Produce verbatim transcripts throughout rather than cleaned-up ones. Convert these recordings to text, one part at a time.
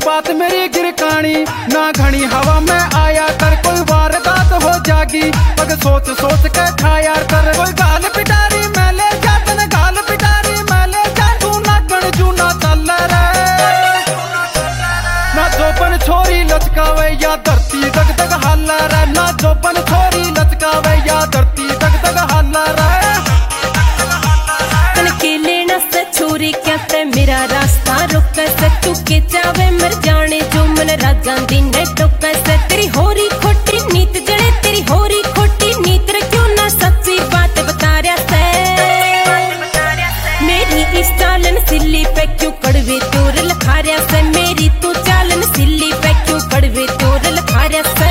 बात मेरी गिरकानी ना घनी हवा में आया कर, कोई वारदात हो जागी पग सोच सोच के खाया कर। कोई गाल पिटारी मैं ले जा तन गाल पिटारी मैं ले जा, तू ना गण जू ना चल रे ना जोपन छोरी लचकावे या धरती दग दग हाल रे, ना जोपन छोरी लचकावे या धरती दग दग हाल रे। के लेना से छोरी क्या ते मेरा रास्ता रुक से, तू के चावे मर जाने जो मन राजा दिन टोक से। तेरी होरी खोटी नीत जड़े तेरी होरी खोटी नीत रे, क्यों ना सच्ची बात बता रहा से। मेरी इस चालन सिल्ली पे क्यों कड़वे तोर लखा रहा से, मेरी तू चालन सिल्ली पे क्यों कड़वे तोर लखा रहा से।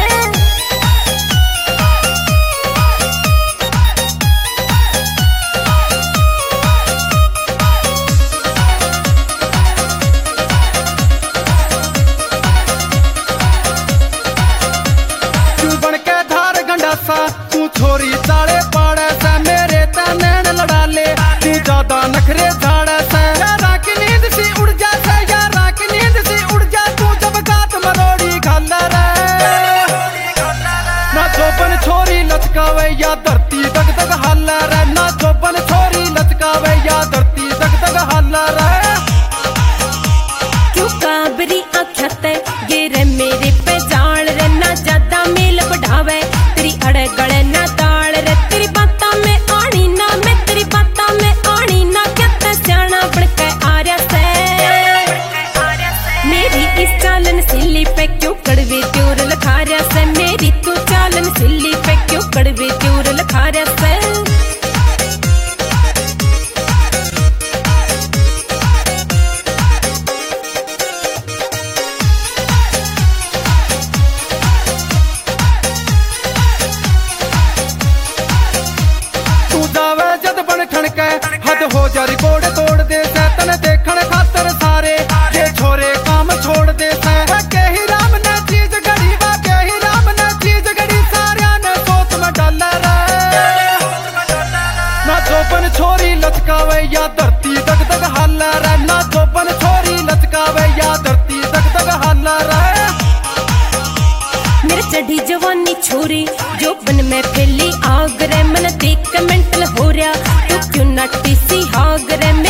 तू छोरी चाड़े पाड़े से मेरे तैन लड़ा ले, तू ज्यादा नखरे झाड़े से। यारा की नींद सी उड़ जा से, यारा की नींद सी उड़ जा, तू जब गात मरोड़ी घाल रे ना चौपन छोरी लचकावे या धरती दग दग हाल रे, ना चौपन छोरी लचकावे या धरती दग दग हाल रे। क्यों काबरी आख्या ते गिरे मेरे पे जाल रे, ना ज्यादा मेल बढ़ावे तेरी अड़े गड़े ना ताल रे। तेरी बाता में आनी ना मैं तेरी बाता में आनी ना, क्या ते स्याना बन के आ रहा से। मेरी इस चालन सिल्ली पे क्यों कड़वे त्योर लखा रहा से, मेरी तू चालन सिल्ली पे क्यों कड़वे त्योर लखा रहा से। हद हो जा रिकॉर्ड तोड़ दे से, तन देखण खातर सारे ये छोरे काम छोड़ दे से। के ही राम ने चीज गड़ी वा के ही राम ने चीज गड़ी, सारिया ने सोच में डाल रे ना चौपन छोरी लचकावे या धरती दग दग हाल रे, ना चौपन छोरी लचकावे या धरती दग दग हाल रे। मेरे चढ़ी जवानी छोरी जो बन में फैली आग रे, मन देख के मेंटल हो रहा तू क्यों नटी सी हाग रे।